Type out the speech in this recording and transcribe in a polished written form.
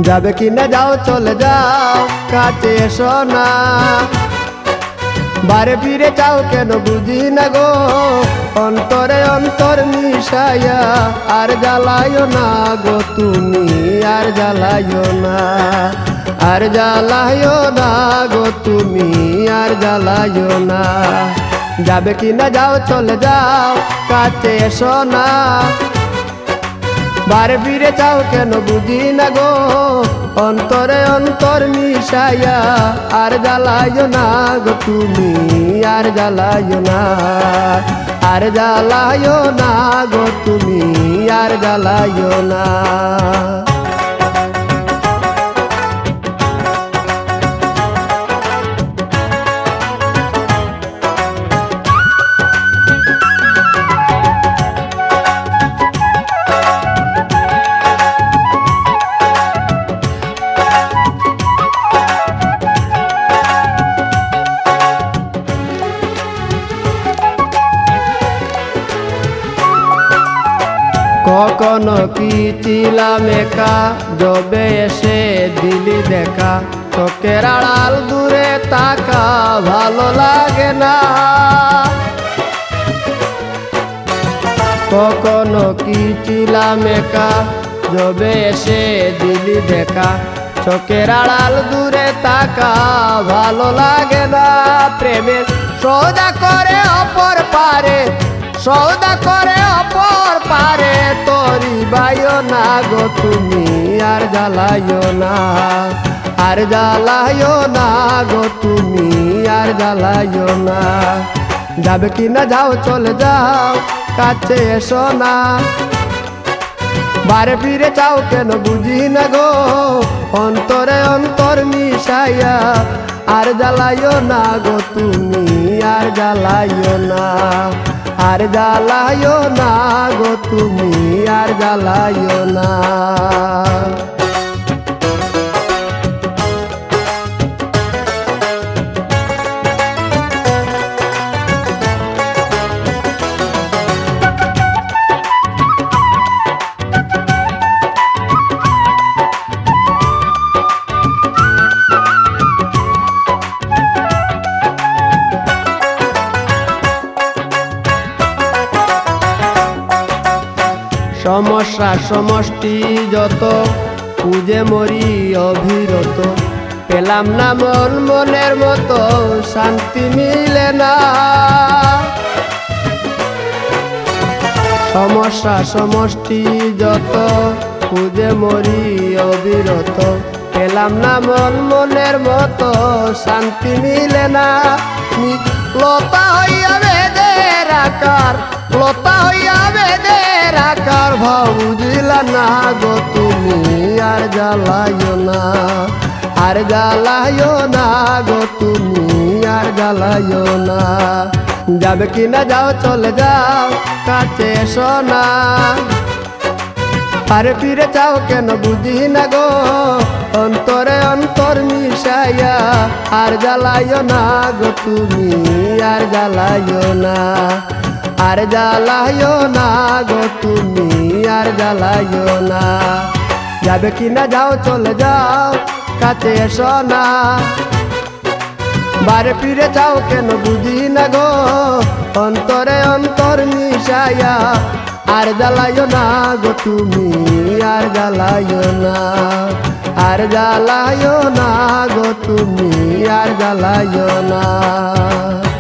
যাবে কিনা যাও চলে যাও কাছে এসো না, বারে ফিরে যাও কেন বুঝি না গো, অন্তরে অন্তর মিশাইয়া আর জ্বালাইও না গো তুমি, আর জ্বালাইও না, আর জ্বালাইও না গো তুমি, আর জ্বালাইও না। যাবে কিনা যাও চলে যাও কাছে এসো না, বারে ফিরে যাও কেন বুঝি না গো, অন্তরে অন্তর মিশাইয়া আর জ্বালাইও না গো তুমি, আর জ্বালাইও না, আর জ্বালাইও না গো তুমি, আর জ্বালাইও না। কখনো কি ছিলাম একা, যবে এসে দিলি দেখা, চোখের আড়াল দূরে তাকা ভালো লাগে না। কখনো কি ছিলাম একা, যবে এসে দিলি দেখা, চোখের আড়াল দূরে তাকা ভালো লাগে না। প্রেমের সৌদা করে অপর পারে, সৌদা করে অপর পারে, তোরি বাইও না গো তুমি, আর জ্বালাইও না, আর জ্বালাইও না গো তুমি, আর জ্বালাইও না। যাবে কিনা যাও চলে যাও কাছে এসো না, বারে ফিরে যাও কেন বুঝি না গো, অন্তরে অন্তর মিশাইয়া আর জ্বালাইও না গো তুমি, আর জ্বালাইও না, আর জ্বালাইও না গো তুমি, আর জ্বালাইও না। সমস্যা সমষ্টি যত খুঁজে মরি অবিরত, পেলাম না মন মনের মতো শান্তি মিলে না। সমস্যা সমষ্টি যত খুঁজে মরি অবিরত, পেলাম না মন মনের মতো শান্তি মিলে না। লতা হইয়া বেদের আকার, লতা হইয়া বেদের আকার, ভাব বুঝিলা না গো তুমি, আর জ্বালাইও না, আর জ্বালাইও না গো তুমি, আর জ্বালাইও না। যাবে কিনা যাও চলে যাও কাছে এসো না, আরে ফিরে যাও কেন বুঝি না গো, অন্তরে অন্তর মিশাইয়া আর জ্বালাইও না গো তুমি, আর জ্বালাইও না, আর জ্বালাইও না গো তুমি, আর জ্বালাইও না। যাবে কিনা যাও চলে যাও কাছে এসো না, বারে ফিরে যাও কেন বুঝি না গো, অন্তরে অন্তর মিশাইয়া আর জ্বালাইও না গো তুমি, আর জ্বালাইও না, আর জ্বালাইও না গো তুমি, আর জ্বালাইও না।